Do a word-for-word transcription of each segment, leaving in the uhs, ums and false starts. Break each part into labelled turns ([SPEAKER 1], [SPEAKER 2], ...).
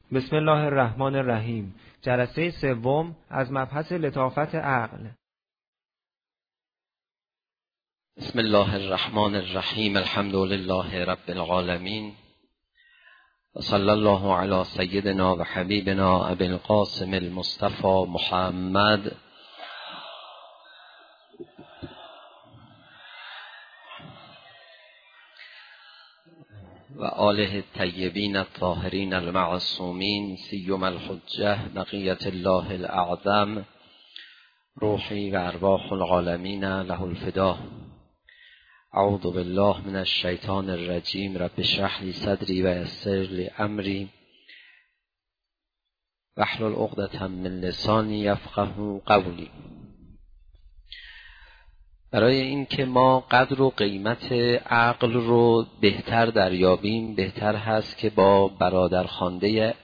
[SPEAKER 1] بسم الله الرحمن الرحیم. جلسه سوم از مبحث لطافت عقل.
[SPEAKER 2] بسم الله الرحمن الرحیم. الحمد لله رب العالمین و صلی الله علی سیدنا و حبیبنا ابی القاسم المصطفى محمد و آله الطیبین الطاهرین المعصومین سیما الحجة بقیة الله الاعظم روحی و ارواح العالمین له الفدا. اعوذ بالله من الشیطان الرجیم. رب اشرح لی صدری و یسر لی امری واحلل عقدة من لسانی یفقهوا قولی. برای اینکه ما قدر و قیمت عقل رو بهتر دریابیم، بهتر هست که با برادرخوانده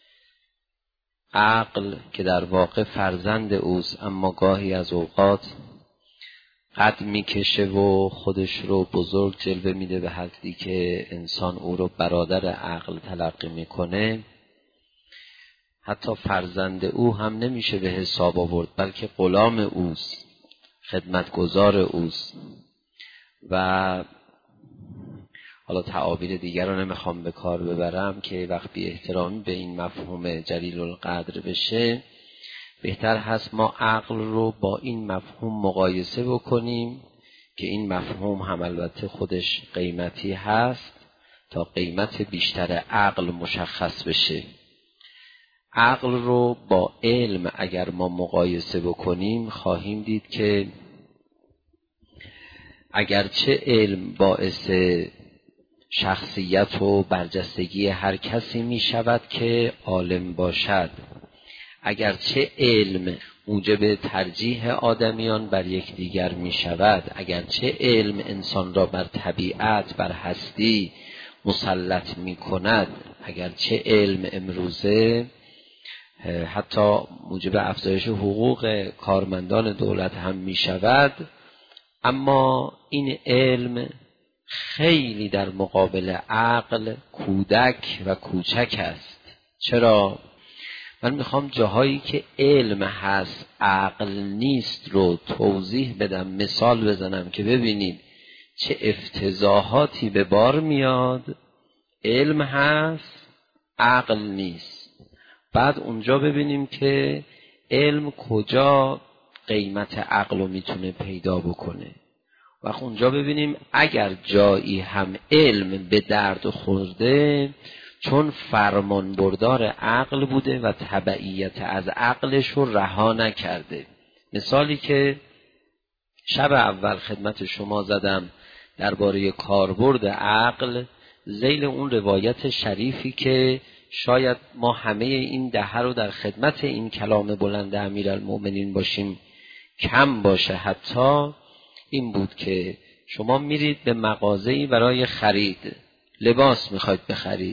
[SPEAKER 2] عقل که در واقع فرزند اوست اما گاهی از اوقات قد میکشه و خودش رو بزرگ جلوه میده به حدی که انسان او رو برادر عقل تلقی میکنه، حتی فرزند او هم نمیشه به حساب آورد بلکه غلام اوست، خدمتگزار اوست. و حالا تعابیر دیگر رو نمیخوام به کار ببرم که وقت بی احترامی به این مفهوم جلیل القدر بشه، بهتر هست ما عقل رو با این مفهوم مقایسه بکنیم که این مفهوم هم البته خودش قیمتی هست تا قیمت بیشتر عقل مشخص بشه. عقل رو با علم اگر ما مقایسه بکنیم خواهیم دید که اگرچه علم باعث شخصیت و برجستگی هر کسی می شود که عالم باشد، اگرچه علم موجب ترجیح آدمیان بر یکدیگر می شود، اگرچه علم انسان را بر طبیعت، بر هستی مسلط می کند، اگرچه علم امروزه حتی موجب افزایش حقوق کارمندان دولت هم می شود، اما این علم خیلی در مقابل عقل کودک و کوچک است. چرا؟ من میخوام جاهایی که علم هست عقل نیست رو توضیح بدم، مثال بزنم که ببینید چه افتضاحاتی به بار میاد. علم هست عقل نیست، بعد اونجا ببینیم که علم کجا قیمت عقل رو میتونه پیدا بکنه. و اونجا ببینیم اگر جایی هم علم به درد خورده چون فرمان بردار عقل بوده و تبعیت از عقلش رو رها نکرده. مثالی که شب اول خدمت شما زدم درباره کاربرد عقل، ذیل اون روایت شریفی که شاید ما همه این دهه رو در خدمت این کلام بلند امیرالمؤمنین باشیم کم باشه، حتی این بود که شما میرید به مغازه‌ای برای خرید، لباس میخواید بخرید،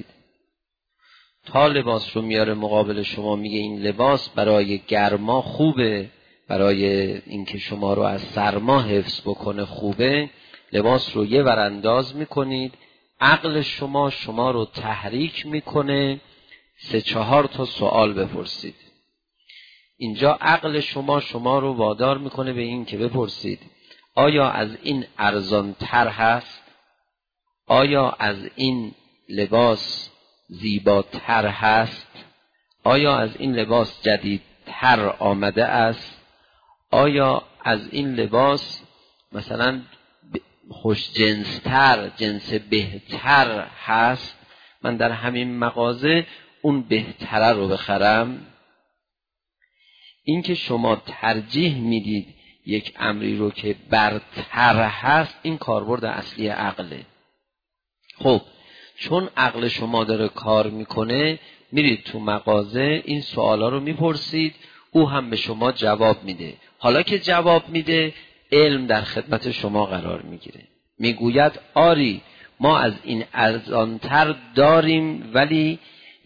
[SPEAKER 2] تا لباس رو میاره مقابل شما میگه این لباس برای گرما خوبه، برای اینکه شما رو از سرما حفظ بکنه خوبه، لباس رو یه ور انداز میکنید، عقل شما شما رو تحریک میکنه سه چهار تا سوال بپرسید. اینجا عقل شما شما رو وادار میکنه به این که بپرسید آیا از این ارزان تر هست؟ آیا از این لباس زیباتر هست؟ آیا از این لباس جدیدتر آمده است؟ آیا از این لباس مثلا خوش جنستر، جنس بهتر هست؟ من در همین مغازه اون بهتره رو بخرم. این که شما ترجیح میدید یک امری رو که برتر هست، این کاربرد اصلی عقله. خب چون عقل شما داره کار میکنه میرید تو مغازه این سوالا رو میپرسید، او هم به شما جواب میده. حالا که جواب میده علم در خدمت شما قرار میگیره، میگوید آری ما از این ارزانتر داریم ولی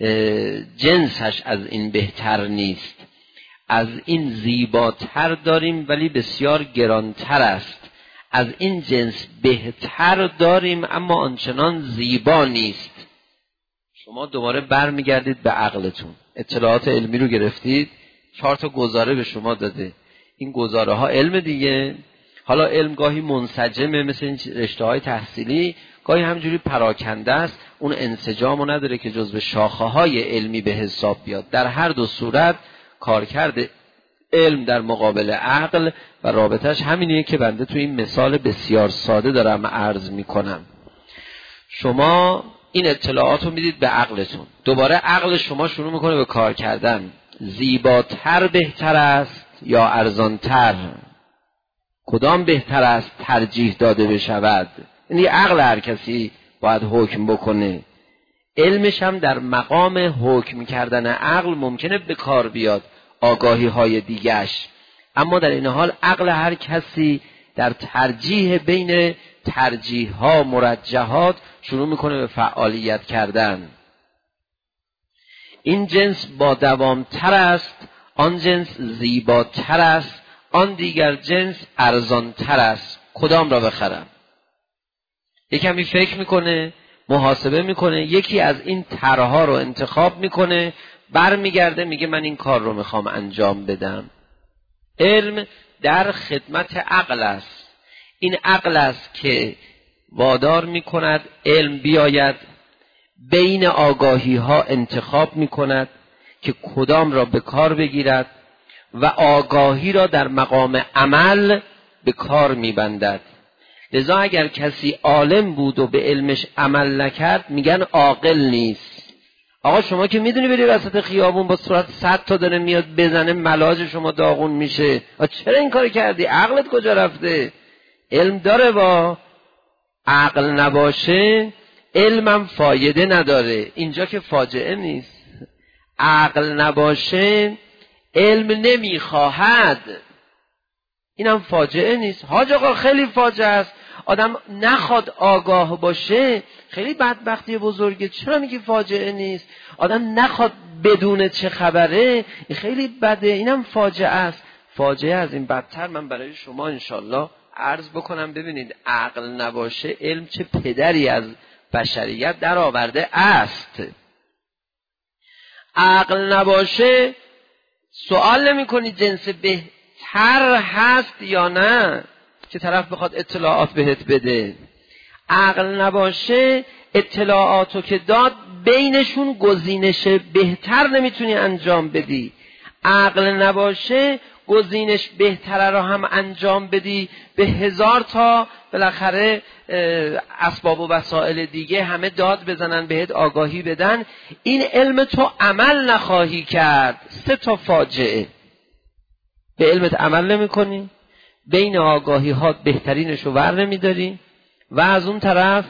[SPEAKER 2] جنسش از این بهتر نیست، از این زیباتر داریم ولی بسیار گرانتر است، از این جنس بهتر داریم اما آنچنان زیبا نیست. شما دوباره برمیگردید به عقلتون، اطلاعات علمی رو گرفتید، چهار تا گزاره به شما داده، این گزاره ها علم دیگه. حالا علم گاهی منسجمه مثل این رشته های تحصیلی، گاهی همجوری پراکنده است، اون انسجامو نداره که جزو شاخه های علمی به حساب بیاد. در هر دو صورت کارکرد علم در مقابل عقل و رابطش همینیه که بنده تو این مثال بسیار ساده دارم عرض میکنم. شما این اطلاعات رو میدید به عقلتون، دوباره عقل شما شروع میکنه به کار کردن. زیباتر بهتر است یا ارزانتر؟ کدام بهتر است ترجیح داده بشود؟ یعنی عقل هر کسی باید حکم بکنه. علمش هم در مقام حکم کردن عقل ممکنه به کار بیاد، آگاهی های دیگش، اما در این حال عقل هر کسی در ترجیح بین ترجیح ها مرجحات شروع میکنه به فعالیت کردن. این جنس با دوام تر است، آن جنس زیباتر است، آن دیگر جنس ارزان تر است، کدام را بخرم؟ یکمی فکر میکنه، محاسبه میکنه، یکی از این طرح‌ها رو انتخاب میکنه، برمیگرده میگه من این کار رو میخوام انجام بدم. علم در خدمت عقل است. این عقل است که وادار میکند علم بیاید، بین آگاهی ها انتخاب میکند که کدام را به کار بگیرد و آگاهی را در مقام عمل به کار میبندد. لذا اگر کسی عالم بود و به علمش عمل نکرد میگن عاقل نیست. آقا شما که میدونی بری وسط خیابون با سرعت صد تا داره میاد بزنه، ملاج شما داغون میشه، چرا این کار کردی؟ عقلت کجا رفته؟ علم داره، با عقل نباشه علمم فایده نداره. اینجا که فاجعه نیست، عقل نباشه علم نمیخواهد، اینم فاجعه نیست. حاج آقا خیلی فاجعه است، آدم نخواد آگاه باشه خیلی بدبختی بزرگه. چرا میگی فاجعه نیست؟ آدم نخواد بدونه چه خبره، خیلی بده، اینم فاجعه است. فاجعه از این بدتر من برای شما انشالله عرض بکنم. ببینید عقل نباشه علم چه پدری از بشریت در آورده است. عقل نباشه سوال نمی کنی جنس بهتر هست یا نه که طرف بخواد اطلاعات بهت بده. عقل نباشه اطلاعاتو که داد بینشون گزینش بهتر نمیتونی انجام بدی. عقل نباشه گزینش بهتره رو هم انجام بدی، به هزار تا بالاخره اسباب و وسائل دیگه همه داد بزنن بهت آگاهی بدن، این علم تو عمل نخواهی کرد. سه تا فاجعه. به علمت عمل نمی کنی، بین آگاهی ها بهترینشو ور نمی داری، و از اون طرف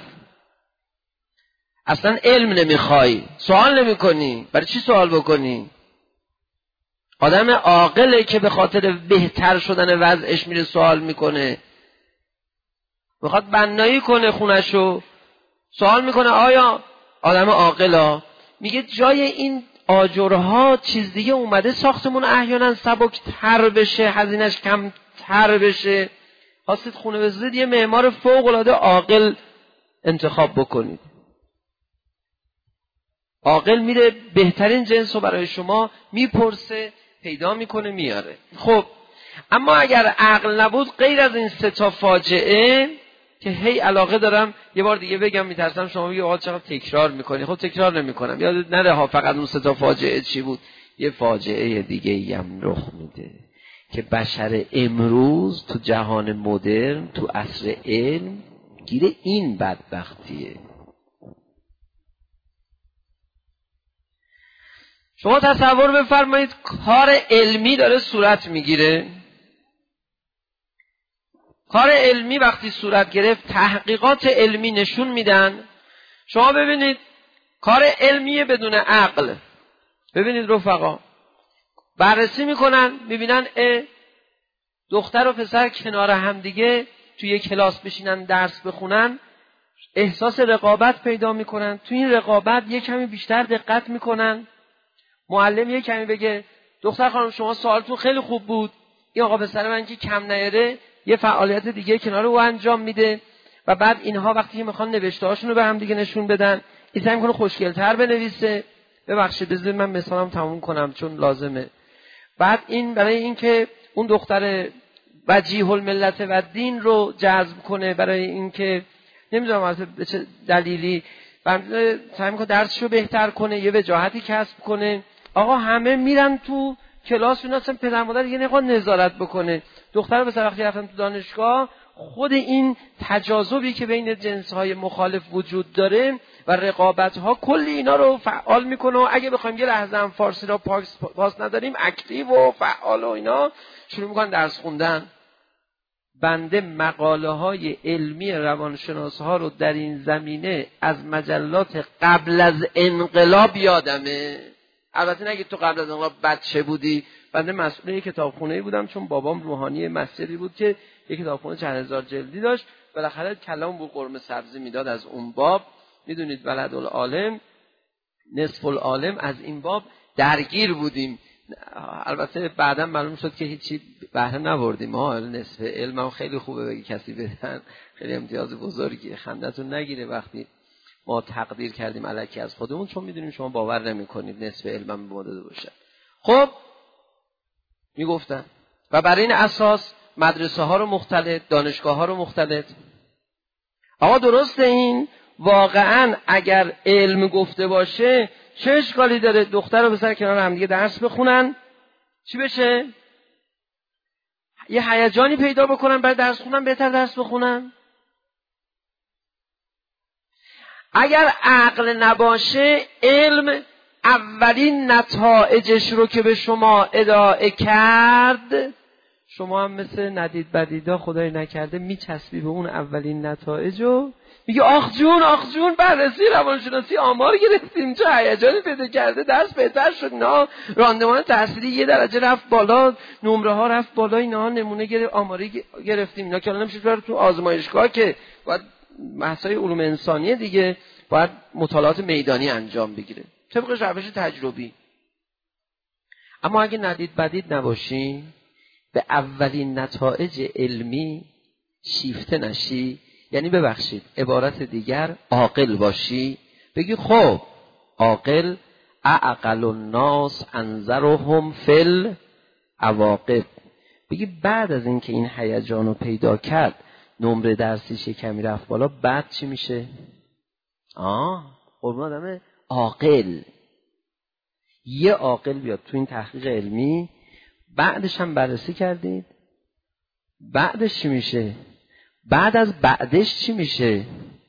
[SPEAKER 2] اصلا علم نمیخوای، سوال نمی کنی. برای چی سوال بکنی؟ آدم عاقله که به خاطر بهتر شدن وضعش میره سوال میکنه، میخواد بنایی کنه خونشو، سوال میکنه. آیا آدم عاقلا میگه جای این آجرها چیز دیگه اومده ساختمون احیانا سبک تر بشه، هزینه‌اش کم تر بشه، خواستید خونه بسازید یه معمار فوق العاده عاقل انتخاب بکنید. عاقل میره بهترین جنس رو برای شما میپرسه، پیدا میکنه، میاره. خب اما اگر عقل نبود غیر از این سه تا فاجعه که هی علاقه دارم یه بار دیگه بگم، میترسم شما بگید آقا چقدر تکرار میکنی. خب تکرار نمیکنم، یادت نره ها فقط اون سه تا فاجعه چی بود. یه فاجعه دیگه ای هم رخ میده که بشر امروز تو جهان مدرن تو عصر علم گیره این بدبختیه. شما تصور بفرمایید کار علمی داره صورت میگیره. کار علمی وقتی صورت گرفت، تحقیقات علمی نشون میدن، شما ببینید کار علمیه بدون عقل. ببینید رفقا، بررسی میکنن میبینن اه دختر و پسر کنار هم دیگه توی یک کلاس بشینن درس بخونن، احساس رقابت پیدا میکنن. توی این رقابت یک کمی بیشتر دقت میکنن. معلم یک کمی بگه دختر خانم شما سوالتون خیلی خوب بود، این آقا پسر من که کم نیاره یه فعالیت دیگه کنار او انجام میده. و بعد اینها وقتی که میخوان نوشته هاشون رو به هم دیگه نشون بدن،
[SPEAKER 3] این سعی میکنه خوشگل‌تر بنویسه. ببخشید بذارید من مثالم تموم کنم چون لازمه. بعد این برای اینکه اون دختر وجیه الملت و دین رو جذب کنه، برای اینکه نمیدونم از به چه دلیلی سعی میکنه درسشو بهتر کنه، یه وجاهتی کسب کنه. آقا همه میرن تو کلاس، اینا اصلا پدر مادر یه نگاه نظارت بکنه. دختر به وقتی رفتن تو دانشگاه، خود این تجاذبی که بین جنس‌های مخالف وجود داره و رقابت‌ها کلی اینا رو فعال میکنه. و اگه بخوایم یه لحظه هم فارسی را پاس, پاس نداریم، اکتیو و فعال و اینا شروع میکنن درس خوندن. بنده مقاله های علمی روانشناس ها رو در این زمینه از مجلات قبل از انقلاب یادمه. البته نگید تو قبل از انقلاب بچه بودی. بنده مسئول یک کتابخونه‌ای بودم، چون بابام روحانی مسجدی بود که یک کتابخونه چند هزار جلدی داشت. بالاخره کلام بو قرمه سبزی میداد از اون باب. میدونید ولد العالم نصف العالم، از این باب درگیر بودیم. البته بعدا معلوم شد که هیچی بهره نبردیم. ما نصف علم هم خیلی خوبه بگی کسی بدن، خیلی امتیاز بزرگیه. خندتون نگیره وقتی ما تقدیر کردیم الکی از خودمون، چون میدونیم شما باور نمی‌کنید نصف علمم به ما داده باشه. خب میگفتن و برای این اساس مدرسه ها رو مختلط، دانشگاه ها رو مختلط. آقا درسته، این واقعا اگر علم گفته باشه چه اشکالی داره دختر رو بذارن کنار هم دیگه درس بخونن، چی بشه؟ یه هیجانی پیدا بکنن برای درس خوندن، بهتر درس بخونن. اگر عقل نباشه، علم اولین نتایجش رو که به شما ارائه کرد، شما هم مثل ندید بدیدا خدای نکرده میچسبی به اون اولین نتایج رو میگه آخ جون آخ جون بررسی روانشناسی آمار گرفتیم، چه هیجانی پیدا کرده، درس بهتر شد، نه راندمان تحصیلی یه درجه رفت بالا، نمره ها رفت بالا، اینا نمونه گرفت، آماری گرفتیم. اینا که الان نمیشه بره تو آزمایشگاه که باید بحث‌های علوم انسانیه دیگه، باید مطالعات میدانی انجام بگیره طبق روش تجربی. اما اگه ندید بدید نباشیم، به اولین نتایج علمی شیفته نشی، یعنی ببخشید عبارت دیگر عاقل باشی، بگی خب عاقل اعقل الناس انظرهم فی العواقب، بگی بعد از اینکه این هیجان رو پیدا کرد، نمره درسیش کمی رفت بالا، بعد چی میشه؟ آه قربان آدم عاقل. یه عاقل بیاد تو این تحقیق علمی، بعدش هم بررسی کردید، بعدش چی میشه؟ بعد از بعدش چی میشه؟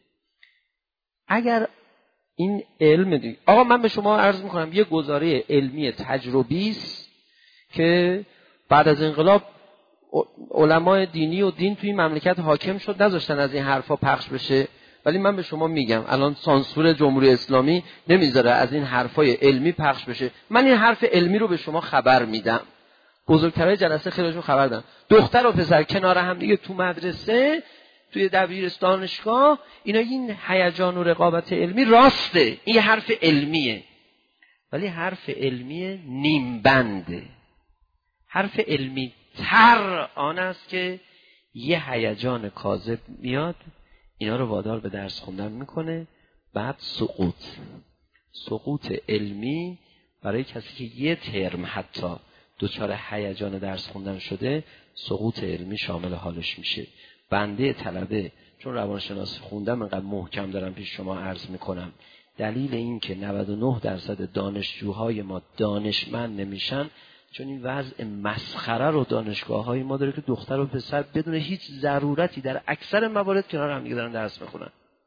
[SPEAKER 3] اگر این علم دیگه، آقا من به شما عرض میکنم یه گزاره علمی تجربی است که بعد از انقلاب علمای دینی و دین توی مملکت حاکم شد، نذاشتن از این حرفا پخش بشه. ولی من به شما میگم الان سانسور جمهوری اسلامی نمیذاره از این حرفای علمی پخش بشه. من این حرف علمی رو به شما خبر میدم، بزرگترهای جلسه خیلیشون خبر دادن. دختر و پسر کنار هم دیگه تو مدرسه، توی دبیرستان، دانشگاه، اینا این هیجان و رقابت علمی راسته، این حرف علمیه. ولی حرف علمی نیم بنده. حرف علمی تر آن است که یه هیجان کاذب میاد، اینا رو وادار به درس خوندن میکنه، بعد سقوط. سقوط علمی برای کسی که یه ترم حتی دوچار هیجان درس خوندن شده، سقوط علمی شامل حالش میشه. بنده طلبه چون روانشناسی خوندم انقدر محکم دارم پیش شما عرض میکنم، دلیل این که نود و نه درصد دانشجوهای ما دانشمند نمیشن چون این وضع مسخره رو دانشگاه های ما داره که دختر و پسر بدون هیچ ضرورتی در اکثر موارد کنار هم دیگه دارن درس میخونن.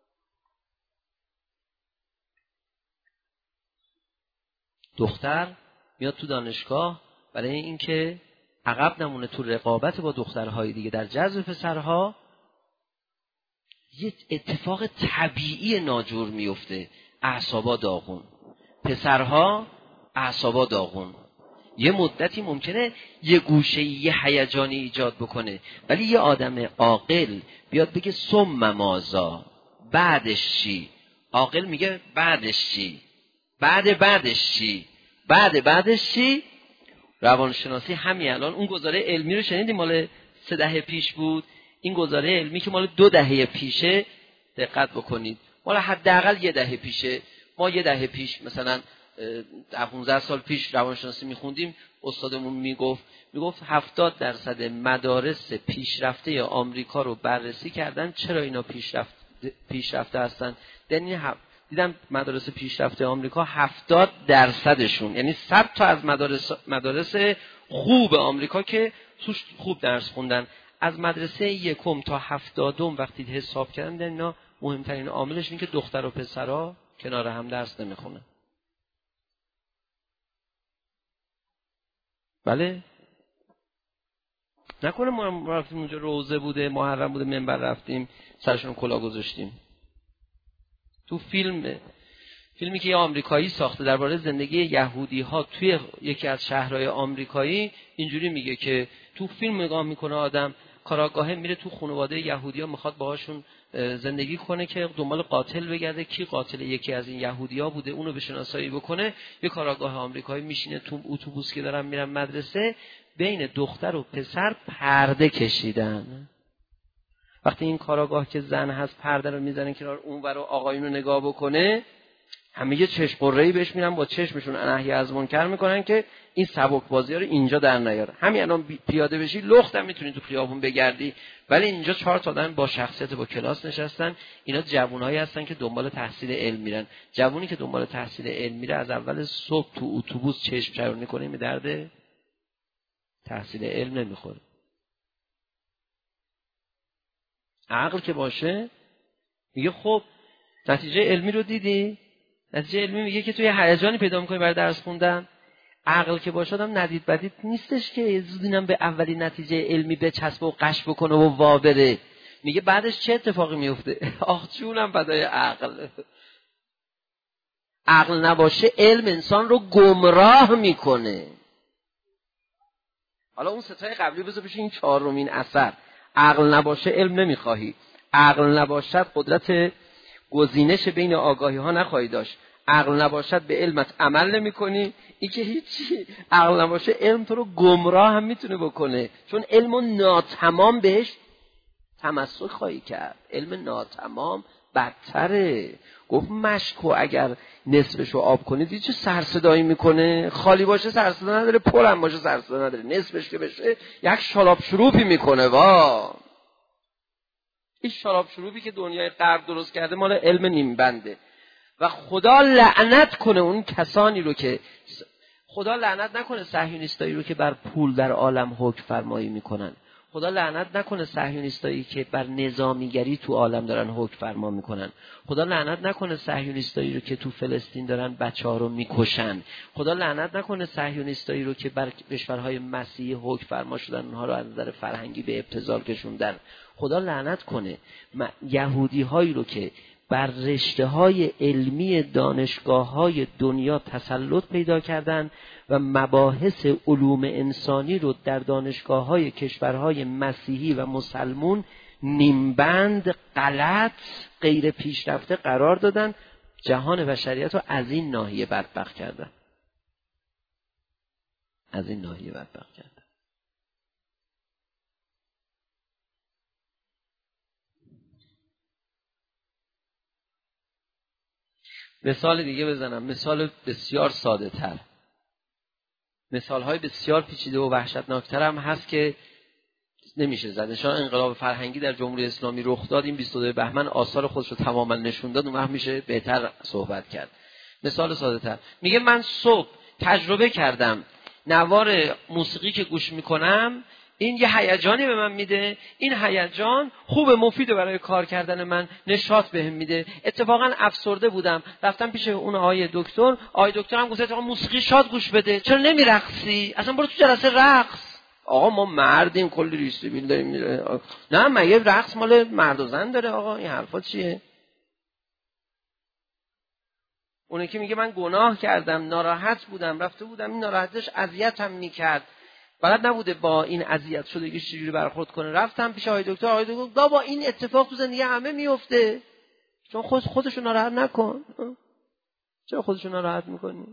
[SPEAKER 3] دختر میاد تو دانشگاه برای اینکه عقب نمونه تو رقابت با دخترهای دیگه در جذب پسرها، یه اتفاق طبیعی ناجور میفته، اعصابا داغون، پسرها اعصابا داغون. یه مدتی ممکنه یه گوشه یه هیجانی ایجاد بکنه، ولی یه آدم عاقل بیاد بگه ثم ماذا، بعدش چی؟ عاقل میگه بعدش چی؟ بعد بعدش چی؟ بعد بعدش چی؟ روانشناسی همین الان اون گزاره علمی رو شنیدیم مال سه دهه پیش بود، این گزاره علمی که مال دو دهه پیشه، دقت بکنید مال حداقل یه دهه پیشه. ما یه دهه پیش مثلا ده پانزده سال پیش روانشناسی میخوندیم، استادمون میگفت میگفت هفتاد درصد مدارس پیشرفته آمریکا رو بررسی کردن. چرا اینا پیشرفته پیشرفته هستن؟ دیدم مدارس پیشرفته آمریکا هفتاد درصدشون، یعنی صد تا از مدارس مدارس خوب آمریکا که توش خوب درس خوندن، از مدرسه یکم تا هفتادم وقتی حساب کردن اینا مهمترین عاملش اینه که دختر و پسرا کنار هم درس نمیخونن. بله نکنه ما رفتیم اونجا روزه بوده، محرم بوده، منبر رفتیم سرشون کلاه گذاشتیم. تو فیلم فیلمی که یه آمریکایی ساخته درباره زندگی یهودی ها توی یکی از شهرهای آمریکایی، اینجوری میگه که تو فیلم نگاه میکنه آدم کاراگاهه میره تو خانواده یهودی ها، میخواد باهاشون زندگی کنه که دنبال قاتل بگرده، کی قاتل یکی از این یهودی ها بوده اونو به شناسایی بکنه. یه کاراگاه آمریکایی میشینه تو اتوبوس که دارن میرن مدرسه، بین دختر و پسر پرده کشیدن. وقتی این کاراگاه که زن هست پرده رو میزنه کنار، اون ور آقایون رو نگاه بکنه، همه یه چشم قره‌ای بهش میرن، با چشمشون نهی از منکر میکنن که این سبک بازی‌ها رو اینجا در نیاره. همین الان پیاده بشی لخت هم میتونی تو خیابون بگردی، ولی اینجا چهار تا آدم با شخصیت با کلاس نشستن. اینا جوونایی هستن که دنبال تحصیل علم میرن. جوونی که دنبال تحصیل علم میره از اول صبح تو اتوبوس چشم چرونی کنه، می درد تحصیل علم نمیخوره. عقل که باشه میگه خب نتیجه علمی رو دیدی؟ نتیجه علمی میگه که تو یه هیجانی پیدا میکنی برای درس خوندن. عقل که باشه آدم ندید بدید نیستش که زودینم به اولی نتیجه علمی بچسبه و قش بکنه و وا بره. میگه بعدش چه اتفاقی میفته؟ آخ جونم بدای عقل. عقل نباشه علم انسان رو گمراه میکنه. حالا اون ستای قبلی بذار بشه این چهارمین اثر. عقل نباشه علم نمیخواهی. عقل نباشد قدرت گزینش بین آگاهی ها نخواهی داشت. عقل نباشد به علمت عمل نمی کنی. این که هیچی. عقل نباشه علم تو رو گمراه هم میتونه بکنه، چون علم ناتمام بهش تمسک خواهی کرد. علم ناتمام بدتره. گفت مشکو اگر نصفشو آب کنید دیگه چه سرصدایی میکنه؟ خالی باشه سرصدا نداره، پر هم باشه سرصدا نداره. نصفش که بشه یک شالاب شروپی میکنه. وا این شالاب شروپی که دنیای غرب درست کرده مال علم نیم بنده. و خدا لعنت کنه اون کسانی رو که خدا لعنت نکنه صهیونیستایی رو که بر پول در عالم حکم فرمایی میکنن. خدا لعنت نکنه صهیونیستایی که بر نظامیگری تو عالم دارن حکم فرما میکنن. خدا لعنت نکنه صهیونیستایی رو که تو فلسطین دارن بچه‌ها رو میکشن. خدا لعنت نکنه صهیونیستایی رو که بر کشورهای مسیحی حکم فرما شدن اونها رو از نظر فرهنگی به ابتذال کشوندن. خدا لعنت کنه یهودی هایی رو که بر رشته های علمی دانشگاه های دنیا تسلط پیدا کردن و مباحث علوم انسانی رو در دانشگاه های کشورهای مسیحی و مسلمون نیمبند، غلط، غیر پیشرفته قرار دادن. جهان بشریت رو از این ناحیه بدبخت کردن. از این ناحیه بدبخت کردن. مثال دیگه بزنم، مثال بسیار ساده تر. مثال های بسیار پیچیده و وحشتناکتر هم هست که نمیشه زد. نشان انقلاب فرهنگی در جمهوری اسلامی رخ داد، این بیست و دو بهمن آثار خودش رو تماما نشون داد، اون وقت میشه بهتر صحبت کرد. مثال ساده تر میگه من صبح تجربه کردم نوار موسیقی که گوش میکنم این یه هیجانی به من میده، این هیجان خوب مفیده برای کار کردن من، نشاط بهم میده. اتفاقا افسرده بودم، رفتم پیش اون آقای دکتر، آقای دکتر هم گفت موسیقی شاد گوش بده، چرا نمیرقصی؟ اصلا برو تو جلسه رقص. آقا ما مردیم، کلی ریسیبیل داریم میره. نه مگه رقص مال مرد و زن داره آقا؟ این حرفا چیه؟ اون که میگه من گناه کردم، ناراحت بودم، رفته بودم این ناراحتش اذیتم میکرد، بلد نبوده با این اذیت شدگیش چجوری برخورد کنه. رفتم پیش آقای دکتر، آقای دکتر بابا این اتفاق تو زندگی همه میفته، چون خود خودشو ناراحت نکن. چرا خودشو ناراحت میکنی؟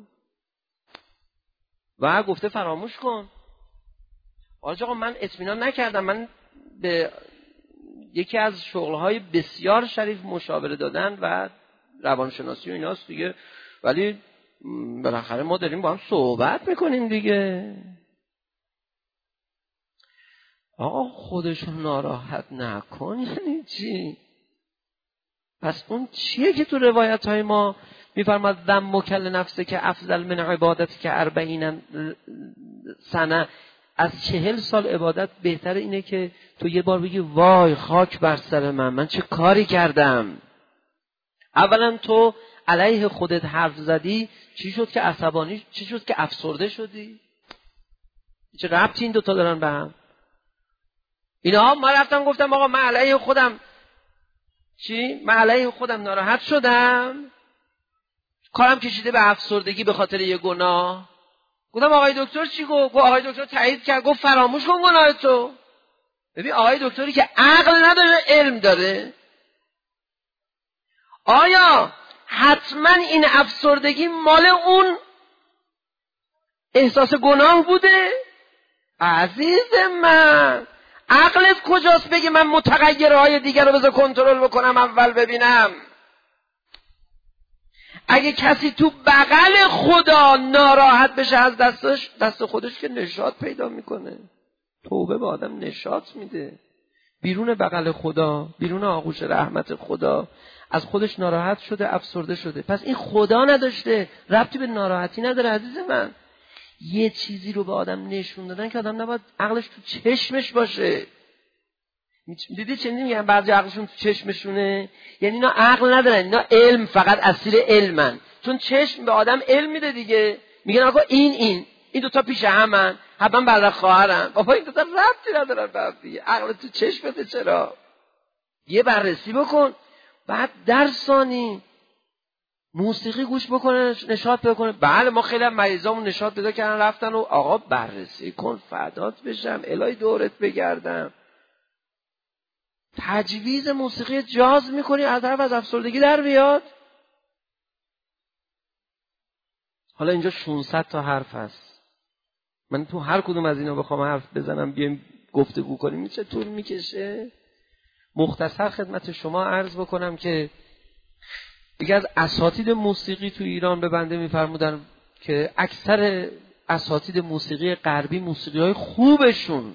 [SPEAKER 3] و گفته فراموش کن. آقا من اطمینان نکردم، من به یکی از شغلهای بسیار شریف مشاوره دادن و روانشناسی و ایناست دیگه، ولی بالاخره ما داریم با هم صحبت میکنیم دیگه. آقا خودشون ناراحت نکن یعنی چی؟ پس اون چیه که تو روایت های ما میفرماد ذم مکل نفسه که افضل من عبادت که اربعین سنه، از چهل سال عبادت بهتر اینه که تو یه بار بگی وای خاک بر سر من، من چه کاری کردم. اولا تو علیه خودت حرف زدی، چی شد که عصبانی، چی شد که افسرده شدی؟ چه ربطی این دوتا دارن به هم؟ اینا ما رفتم گفتم آقا من علیه خودم چی؟ من علیه خودم ناراحت شدم، کارم کشیده به افسردگی به خاطر یه گناه. گفتم آقای دکتر چی گفت؟ آقای دکتر تایید کرد، گفت فراموش کن گناه تو. ببین آقای دکتری که عقل نداره علم داره. آیا حتما این افسردگی مال اون احساس گناه بوده؟ عزیز من عقلت کجاست بگی من متغیرهای دیگر رو بذار کنترل بکنم اول ببینم؟ اگه کسی تو بغل خدا ناراحت بشه از دستش، دست خودش که نشاط پیدا میکنه. توبه به آدم نشاط میده. بیرون بغل خدا، بیرون آغوش رحمت خدا از خودش ناراحت شده، افسرده شده. پس این خدا نداشته، ربطی به ناراحتی نداره عزیز من. یه چیزی رو به آدم نشون دادن که آدم نباید عقلش تو چشمش باشه. دیدی چه میگن بعضی عقلشون تو چشمشونه؟ یعنی اینا عقل ندارن، اینا علم، فقط اسیر علمن. چون چشم به آدم علم میده دیگه. میگن آقا این این این دوتا پیش همن، هم برادر خواهرن. بابا این دوتا ربطی ندارن به هم دیگه. عقل تو چشمته چرا؟ یه بررسی بکن. بعد در ثانی موسیقی گوش بکنه، نشاط پیدا کنه. بله ما خیلی هم مریضامون نشاط پیدا کردن رفتن و آقا بررسی کن فدات بشم الهی دورت بگردم. تجویز موسیقی جاز میکنی از طرف از افسردگی در بیاد. حالا اینجا ششصد تا حرف هست، من تو هر کدوم از اینا بخوام حرف بزنم بیایم گفتگو کنیم چه طول میکشه. مختصر خدمت شما عرض بکنم که دیگه از اساتید موسیقی تو ایران به بنده میفرمودن که اکثر اساتید موسیقی غربی موسیقی‌های خوبشون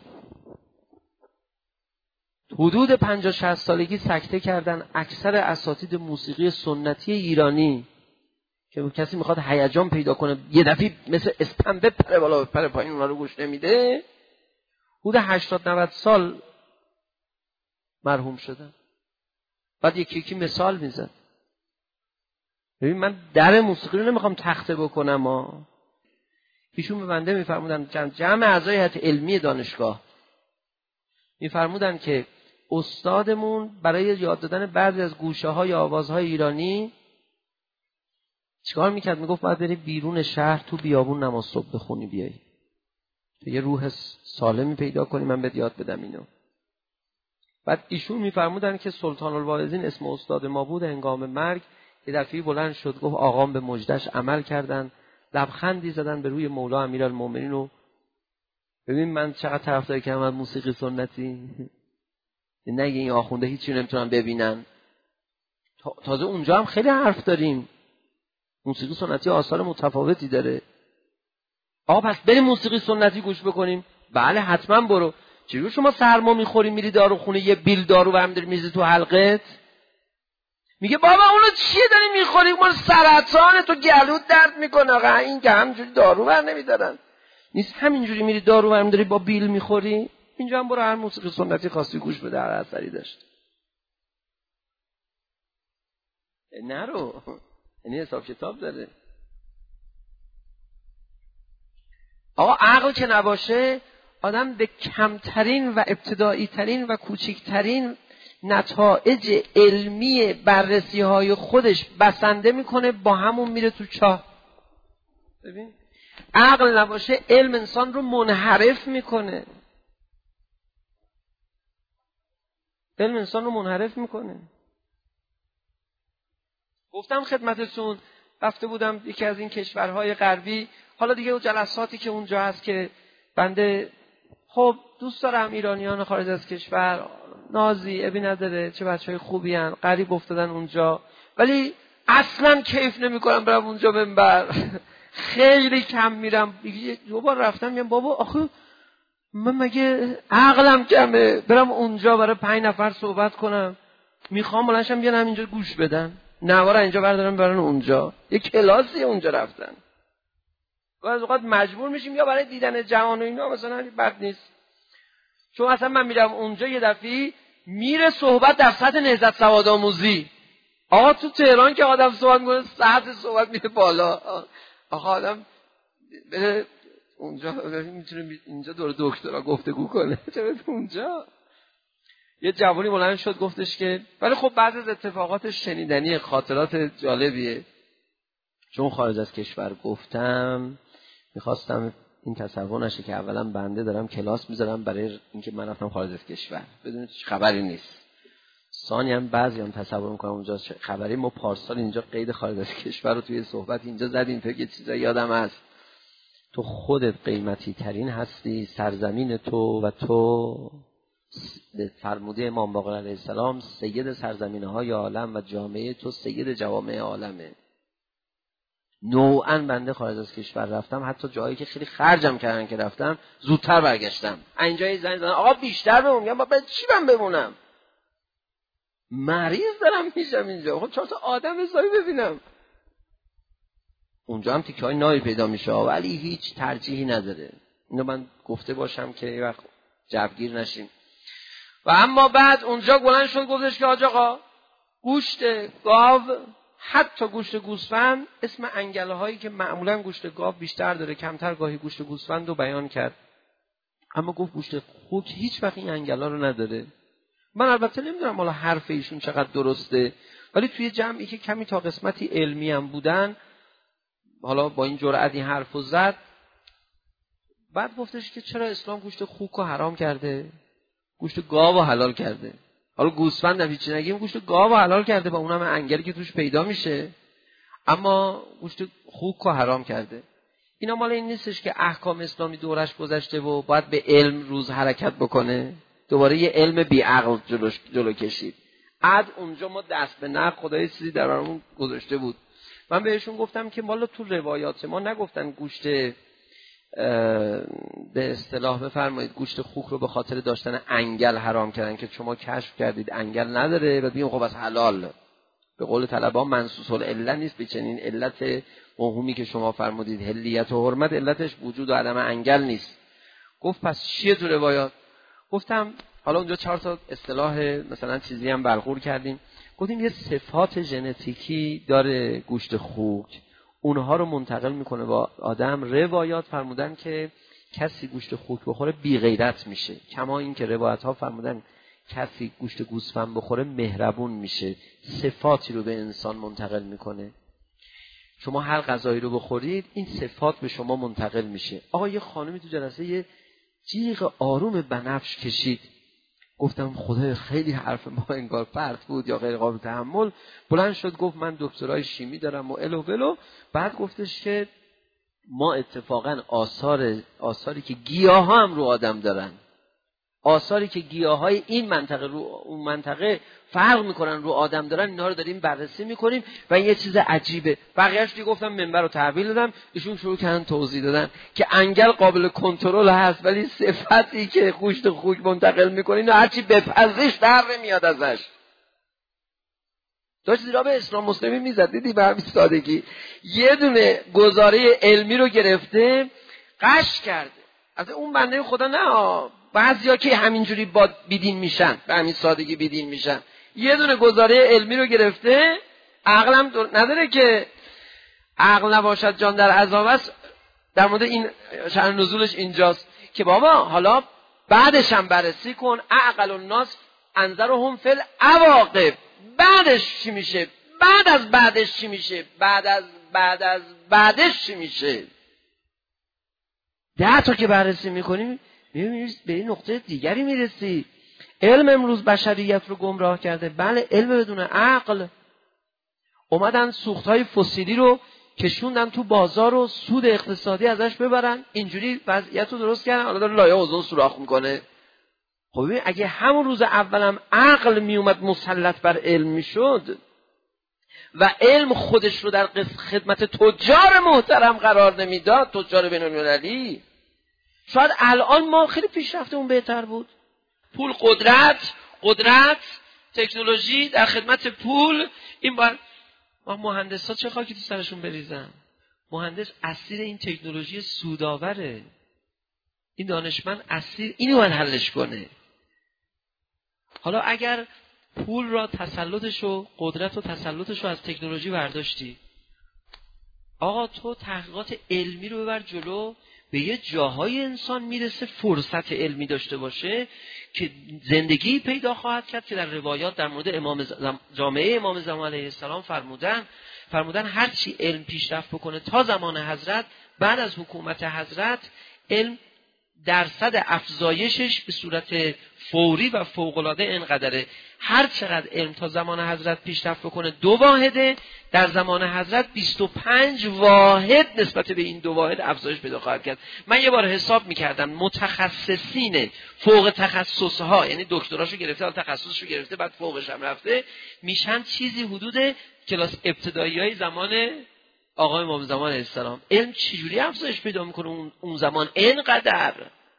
[SPEAKER 3] حدود پنجاه شصت سالگی سکته کردن. اکثر اساتید موسیقی سنتی ایرانی که کسی میخواد هیجان پیدا کنه یه دفعه مثل اسپنبه پره بالا پره پایین اونا رو گوش نمیده، حدود هشتاد نود سال مرحوم شدن. بعد یکی یکی مثال میزن. ببین من در موسیقی رو نمیخوام تخته بکنم ها. ایشون به بنده میفرمودن، جمع اعضای هیئت علمی دانشگاه میفرمودن که استادمون برای یاد دادن بعضی از گوشه های آوازهای ایرانی چیکار میکرد؟ میگفت باید بری بیرون شهر تو بیابون نماز صبح بخونی بیایی تو یه روح سالمی پیدا کنی، من بهت یاد بدم اینو. بعد ایشون میفرمودن که سلطان الواعظین اسم استاد ما بود، هنگام مرگ یه دفعه بلند شد گفت آقام به مجدش عمل کردن، لبخندی زدن به روی مولا امیرالمومنین و ببین من چقدر طرفدار کردم از موسیقی سنتی. نگه این آخونده هیچی نمیتونن ببینن. تازه اونجا هم خیلی حرف داریم. موسیقی سنتی آثار متفاوتی داره. آقا پس بریم موسیقی سنتی گوش بکنیم؟ بله حتما برو. چجور شما سرما میخوری میری داروخونه یه بیل دارو برم داری میزی تو حلقت؟ میگه بابا اونو چیه داری میخوری؟ مال سرطانه، تو گلوت درد میکنه. آقا این که همجوری دارو بر نمیدارن. نیست همینجوری میری دارو برم داری با بیل میخوری؟ اینجا هم برو هر موسیقی سنتی خواستی گوش بده، هر اثری داشت. نرو، یعنی حساب کتاب داره. آقا عقل که نباشه آدم به کمترین و ابتدایی ترین و کوچکترین نتایج علمی بررسی های خودش بسنده میکنه، با همون میره تو چاه. ببین عقل نباشه علم انسان رو منحرف میکنه. علم انسان رو منحرف میکنه. گفتم خدمتتون رفته بودم یکی از این کشورهای غربی. حالا دیگه اون جلساتی که اونجا هست که بنده خب دوست دارم ایرانیان خارج از کشور، نازی ابی نداره، چه بچهای خوبی هن، غریب افتادن اونجا، ولی اصلا کیف نمیکنم برم اونجا منبر، خیلی کم میرم. دو بار رفتم میگم بابا آخه من مگه عقلم کمه برم اونجا برای پنج نفر صحبت کنم؟ میخوام بلنشم بیان همینجا گوش بدن، نوار اینجا بردارم برن اونجا. یه کلاسی اونجا رفتن. گاهی اوقات مجبور میشیم یا برای دیدن جوان و اینا مثلا بد نیست. چون اصلا من میرم اونجا یه دفعه میره صحبت در سطح نهضت سواد آموزی. آقا تو تهران که آدم صحبت میکنه سطح صحبت میره بالا. آقا آدم بره اونجا میتونه اینجا دور دکترا گفتگو کنه، چرا اونجا؟ یه جوانی بلند شد گفتش که ولی خب بعضی از اتفاقاتش شنیدنی، خاطرات جالبیه. چون خارج از کشور گفتم میخواستم این تصور نشه که اولا بنده دارم کلاس میذارم برای اینکه من رفتم خارج از کشور بدون خبری نیست. ثانی هم بعضی هم تصور میکنم اونجا خبری. ما پارسال اینجا قید خارج از کشور رو توی صحبت اینجا زدیم، فکر چیزایی یادم هست. تو خودت قیمتی ترین هستی، سرزمین تو و تو به فرموده امام باقر علیه السلام سید سرزمین‌های عالم و جامعه تو سید جوامع عالمه. نوعاً بنده خارج از کشور رفتم، حتی جایی که خیلی خرجم کردن که رفتم زودتر برگشتم. اینجای زنگ زدن آقا بیشتر بمون، میگم بابا چی من بمونم؟ مریض دارم میشم اینجا، خب چهار تا آدم حسابی ببینم. اونجا هم تیکه‌های نایی پیدا میشه ولی هیچ ترجیحی نداره. اینو من گفته باشم که یه وقت جوگیر نشیم. و اما بعد اونجا بلند شد گفتش که آج آقا گوشت گاو، حتی گوشت گوسفند، اسم انگله هایی که معمولا گوشت گاو بیشتر داره کمتر گاهی گوشت گوسفند رو بیان کرد، اما گفت گوشت خوک هیچ وقت این انگله رو نداره. من البته نمیدونم حالا حرف ایشون چقدر درسته، ولی توی جمعی که کمی تا قسمتی علمی هم بودن حالا با این جرأتی حرفو زد. بعد گفتش که چرا اسلام گوشت خوک رو حرام کرده، گوشت گاو رو حلال کرده. حالا گوسفند هم هیچی نگیم، گوشت گاو رو حلال کرده با اونم انگلی که توش پیدا میشه، اما گوشت خوک رو حرام کرده. اینا مال این نیستش که احکام اسلامی دورش گذشته و باید به علم روز حرکت بکنه، دوباره یه علم بی عقل جلو, جلو کشید. عد اونجا ما دست به نقد خدای چیزی در برامون گذاشته بود. من بهشون گفتم که والا تو روایات ما نگفتن گوشت به اصطلاح بفرمایید گوشت خوک رو به خاطر داشتن انگل حرام کردن که شما کشف کردید انگل نداره و بگیم خب از حلال. به قول طلبه منصوص العله نیست به چنین علت موهومی که شما فرمودید حلیت و حرمت، علتش وجود و عدم انگل نیست. گفت پس چیه تو روایات؟ گفتم حالا اونجا چهار تا اصطلاح مثلا چیزی هم بلغور کردیم. گفتیم یه صفات ژنتیکی داره گوشت خوک، اونها رو منتقل میکنه با آدم. روایات فرمودن که کسی گوشت خوک بخوره بی غیرت میشه، کما این که روایت ها فرمودن کسی گوشت گوسفند بخوره مهربون میشه. صفاتی رو به انسان منتقل میکنه. شما هر غذایی رو بخورید این صفات به شما منتقل میشه. آقا یه خانمی تو جلسه یه جیغ آروم بنفش کشید. گفتم خدای خیلی حرف ما انگار پرت بود یا غیر قابل تحمل. بلند شد گفت من دکترای شیمی دارم و الو بلو. بعد گفتش که ما اتفاقا آثار آثاری که گیاها هم رو آدم دارن، آثاری که گیاهای این منطقه رو اون منطقه فرق میکنن رو آدم دارن، اینا رو داریم بررسی میکنیم و این یه چیز عجیبه. بقیه‌اش دیگه گفتم منبر رو تحویل دادم، ایشون شروع کردن توضیح دادن که انگل قابل کنترل هست ولی صفتی که گوشت خوک منتقل میکنه اینا هرچی بپزش در نمیاد ازش. داشت زیرا به اسلام مسلمی میزد، دیدی به همین سادگی یه دونه گزاره علمی رو گرفته قش کرده. از اون بنده خدا نه، بعضیا که همینجوری با بیدین میشن، به همین سادگی بیدین میشن. یه دونه گزاره علمی رو گرفته، عقلم نداره که عقل نباشد جان در عذاب است. در مورد این شأن نزولش اینجاست که بابا حالا بعدش هم بررسی کن. عقل الناس انذرهم فی العواقب. بعدش چی میشه؟ بعد از بعدش چی میشه؟ بعد از بعد از بعدش چی میشه؟ ده تا که بررسی میکنیم میبینید به این نقطه دیگری میرسی. علم امروز بشریت رو گمراه کرده. بله علم بدون عقل. اومدن سوختهای فسیلی رو کشوندن تو بازار و سود اقتصادی ازش ببرن، اینجوری وضعیت رو درست کردن. حالا داره لایه اوزون سوراخ میکنه. خب ببین اگه همون روز اولم عقل میومد مسلط بر علم میشد، و علم خودش رو در خدمت تجار محترم قرار نمیداد، تجار بین‌المللی، شاید الان ما خیلی پیشرفتمون بهتر بود. پول قدرت، قدرت تکنولوژی در خدمت پول. این باید مهندسا چه خاکی تو سرشون بریزن. مهندس اسیر این تکنولوژی سودآوره. این دانشمند اسیر اینو باید حلش کنه. حالا اگر پول را تسلطش و قدرت و تسلطش رو از تکنولوژی برداشتی، آقا تو تحقیقات علمی رو ببر جلو، به یه جاهای انسان میرسه فرصت علمی داشته باشه که زندگی پیدا خواهد کرد که در روایات در مورد امام زم... جامعه امام زمان علیه السلام فرمودن فرمودن هر چی علم پیشرفت بکنه تا زمان حضرت، بعد از حکومت حضرت علم درصد افزایشش به صورت فوری و فوق‌العاده اینقدره. هر چقدر علم تا زمان حضرت پیشرفت بکنه دو واحده، در زمان حضرت بیست و پنج واحد نسبت به این دو واحد افزایش پیدا خواهد کرد. من یه بار حساب میکردم متخصصین فوق تخصصها، یعنی دکتراشو گرفته، حالا تخصصشو گرفته، بعد فوقش هم رفته، میشن چیزی حدود کلاس ابتداییای زمان آقای امام زمان علیه السلام. علم چجوری افزایش پیدا میکنه اون, اون زمان اینقدر؟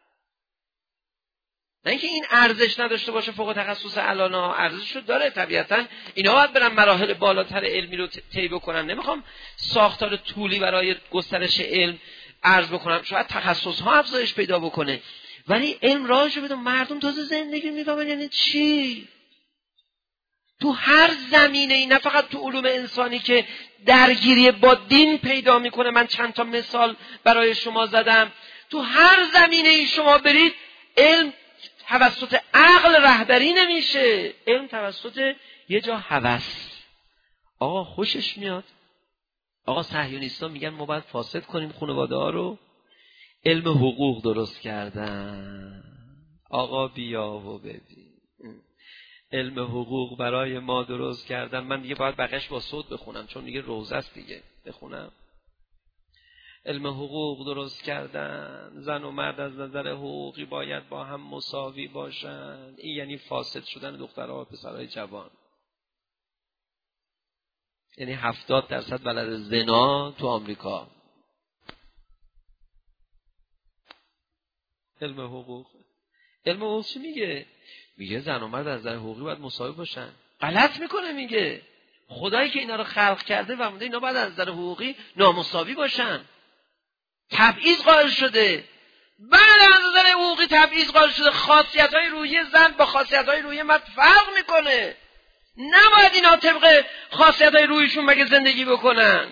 [SPEAKER 3] نه اینکه این ارزش نداشته باشه فوق تخصص الانا، ارزششو داره طبیعتا. اینا باید برن مراحل بالاتر علمی رو طی بکنن. نمیخوام ساختار طولی برای گسترش علم عرض بکنم، شاید تخصص ها افزایش پیدا بکنه، ولی علم راهشو بده. مردم تازه زندگی میفهمن یعنی چی تو هر زمینه ای، نه فقط تو علوم انسانی که درگیری با دین پیدا میکنه. من چند تا مثال برای شما زدم. تو هر زمینه ای شما برید، علم توسط عقل رهبری نمیشه، علم توسط یه جا هوس. آقا خوشش میاد، آقا صهیونیست‌ها میگن ما باید فاسد کنیم خانواده ها رو، علم حقوق درست کردن. آقا بیا و ببین، علم حقوق برای ما درست کردن. من دیگه باید بقیش با صوت بخونم چون دیگه روزه است دیگه. بخونم علم حقوق درست کردن، زن و مرد از نظر حقوقی باید با هم مساوی باشن. این یعنی فاسد شدن دخترها و پسرهای جوان. یعنی هفتاد درصد ولد زنا تو آمریکا. علم حقوق علم حقوق چی میگه؟ میگه زن و مرد از نظر حقوقی باید مساوی باشن. غلط میکنه، میگه خدایی که اینا رو خلق کرده و فرموده اینا باید از نظر حقوقی نامساوی باشن. تبعیض قائل شده. بعد از نظر حقوقی تبعیض قائل شده. خاصیت‌های روحی زن با خاصیت‌های روحی مرد فرق میکنه. نباید اینا طبق خاصیت‌های روحیشون مگه زندگی بکنن.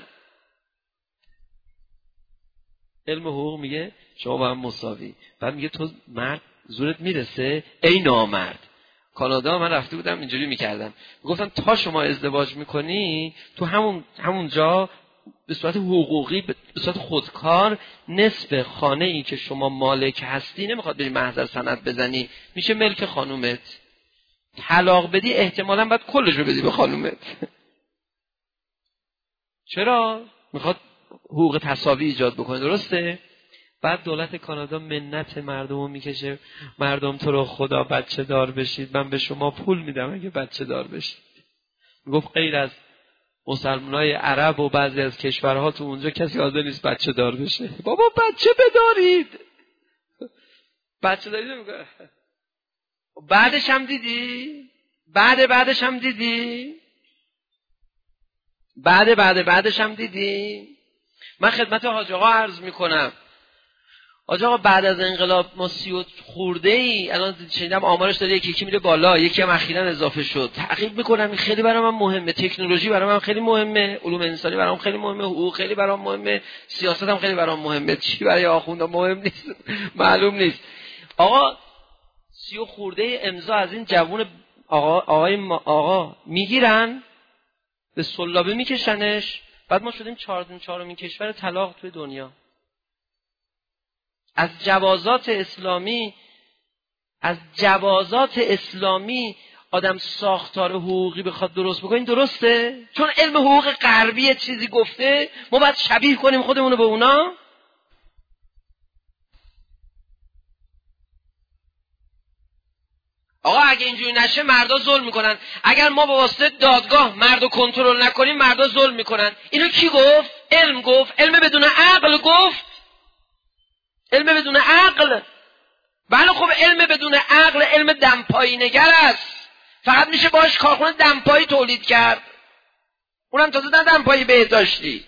[SPEAKER 3] علم حقوق میگه شما با هم مساوی. بعد میگه تو مرد زورت میرسه ای نامرد. کانادا من رفته بودم اینجوری میکردم، میگفتن تا شما ازدواج میکنی تو همون همون جا به صورت حقوقی به صورت خودکار نصف خانه ای که شما مالک هستی نمیخواد بری محضر سند بزنی، میشه ملک خانومت. طلاق بدی احتمالاً باید کلش رو بدی به خانومت. چرا؟ میخواد حقوق تساوی ایجاد بکنه. درسته؟ بعد دولت کانادا منت مردم رو میکشه، مردم تو رو خدا بچه دار بشید، من به شما پول میدم اگه بچه دار بشید. میگفت غیر از مسلمانای عرب و بعضی از کشورها تو اونجا کسی حاضر نیست بچه دار بشه. بابا بچه بدارید، بچه دارید نمیگه. بعدش هم دیدی؟ بعد بعدش هم دیدی؟ بعد بعد بعدش هم دیدی؟ من خدمت حاج آقا عرض میکنم، حاج آقا بعد از انقلاب ما سی و خورده ای، الان شنیدم آمارش داره یکی یکی میره بالا، یکی هم اخیراً اضافه شد. تعقیب میکنم این خیلی برام مهمه، تکنولوژی برام خیلی مهمه، علوم انسانی برام خیلی مهمه، حقوق خیلی برام مهمه، سیاست هم خیلی برام مهمه. چی برای آخوندا مهم نیست معلوم نیست. آقا سی و خورده امضا از این جوون آقا آقای ما آقا میگیرن به سلابه میکشنش، بعد ما شدیم چهارمین چهارمین کشور طلاق توی دنیا. از جوازات اسلامی از جوازات اسلامی آدم ساختار حقوقی بخواد درست بکنه، این درسته؟ چون علم حقوق غربی چیزی گفته ما باید شبیه کنیم خودمونو به اونا؟ آقا اگه اینجوری نشه مردا ظلم میکنن، اگر ما به واسطه دادگاه مردو کنترل نکنیم مردا ظلم میکنن. اینو کی گفت؟ علم گفت. علم بدون عقل گفت. علم بدون عقل. بله خب علم بدون عقل علم دمپایی نگر است، فقط میشه باش کارخونه دمپایی تولید کرد، اونم تازه نه دمپایی بهداشتی.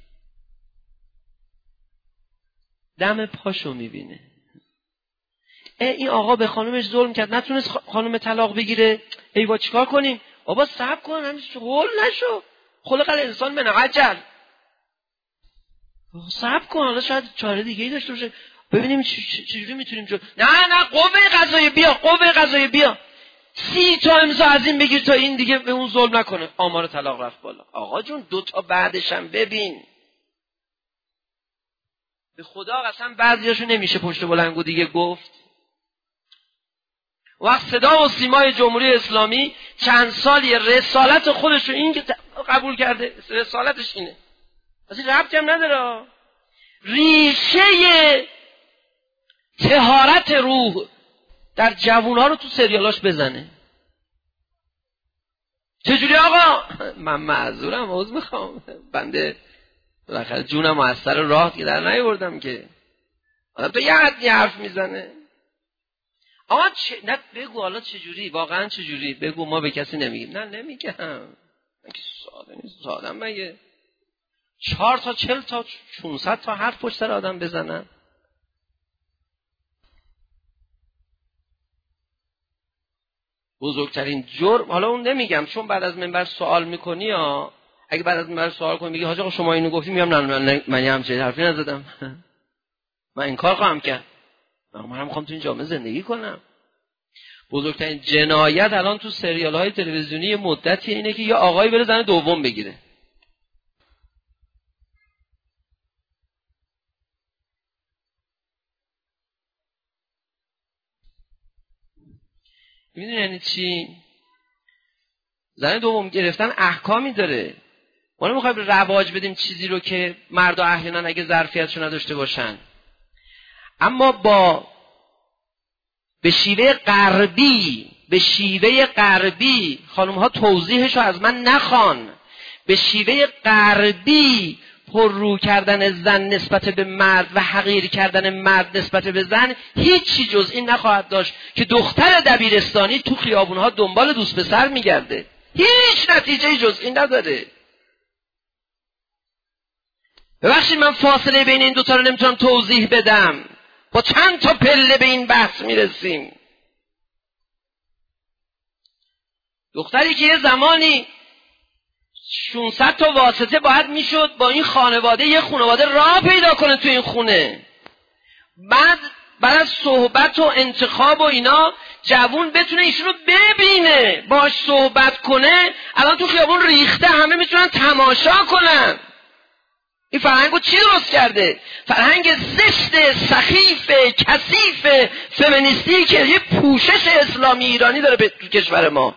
[SPEAKER 3] دم پاشو میبینه. این آقا به خانومش ظلم کرد، نتونست خانوم طلاق بگیره، ای با چیکار کنیم؟ بابا صبر کن، همیشه هول نشو، خلق الانسان من عجل. صبر کن، حالا شاید چاره دیگه‌ای داشته باشه، ببینیم چجوری میتونیم جو... نه نه قوه قضاییه بیا، قوه قضاییه بیا، سی تا امضا از این بگیر تا این دیگه به اون ظلم نکنه. آمار طلاق رفت بالا. آقا جون دو تا بعدش هم ببین. به خدا قسم بعضیاشو نمیشه پشت بلنگو دیگه گفت. وقت صدا و سیمای جمهوری اسلامی چند سالی رسالت خودش رو این که قبول کرده، رسالتش اینه، اصلا ربطی هم نداره. ریشه طهارت روح در جوانها رو تو سریالاش بزنه. چجوری آقا؟ من معذورم، عذر میخوام، بنده بالاخره جونم از سر راه که در نیاوردم که. آدم تو یه حدی حرف میزنه. آقا چه... نه بگو حالا چجوری، واقعا چجوری بگو، ما به کسی نمیگیم. نه نمیگم، من که ساده نیست، ساده مگه چهار تا چل تا چونصد تا حرف پشت سر آدم بزنن؟ بزرگترین جرم، حالا اون نمیگم چون بعد از منبر سوال میکنی ها، اگه بعد از منبر سوال کنی میگی حاج آقا شما اینو گفتی، میگم نه من من یه همچین حرفی نزدم، من این کار خواهم کرد، من هم میخوام تو این جامعه زندگی کنم. بزرگترین جنایت الان تو سریال های تلویزیونی مدتی اینه که یه آقایی بره زن دوم بگیره. میدونی یعنی چی؟ زن دوم گرفتن احکامی داره. ما نمیخوایم رواج بدیم چیزی رو که مردا احیانا اگه ظرفیتشو نداشته باشن، اما با به شیوه غربی به شیوه غربی خانم ها توضیحشو از من نخوان، به شیوه غربی پر رو کردن زن نسبت به مرد و حقیر کردن مرد نسبت به زن هیچی جز این نخواهد داشت که دختر دبیرستانی تو خیابونها دنبال دوست پسر میگرده. هیچ نتیجه جز این نداره. ببخشید من فاصله بین این دوتا رو نمیتونم توضیح بدم، با چند تا پله به این بحث میرسیم. دختری که یه زمانی ششصد تا واسطه باید میشد با این خانواده یه خانواده راه پیدا کنه تو این خونه، بعد بعد از صحبت و انتخاب و اینا جوون بتونه ایشونو ببینه، باش صحبت کنه. الان تو خیابون ریخته، همه میتونن تماشا کنن. این فرهنگو چی درست کرده؟ فرهنگ زشت، سخیف، کثیف، فمینیستی که یه پوشش اسلامی ایرانی داره تو کشور ما.